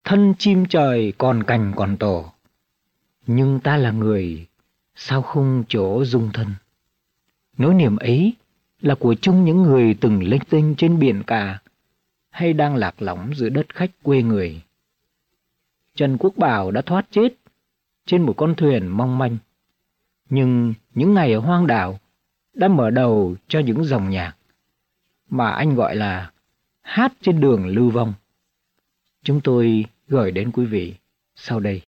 Thân chim trời còn cành còn tổ, nhưng ta là người, sao không chỗ dung thân. Nỗi niềm ấy là của chung những người từng lênh đênh trên biển cả, hay đang lạc lõng giữa đất khách quê người. Trần Quốc Bảo đã thoát chết trên một con thuyền mong manh, nhưng những ngày ở hoang đảo đã mở đầu cho những dòng nhạc mà anh gọi là hát trên đường lưu vong. Chúng tôi gửi đến quý vị sau đây.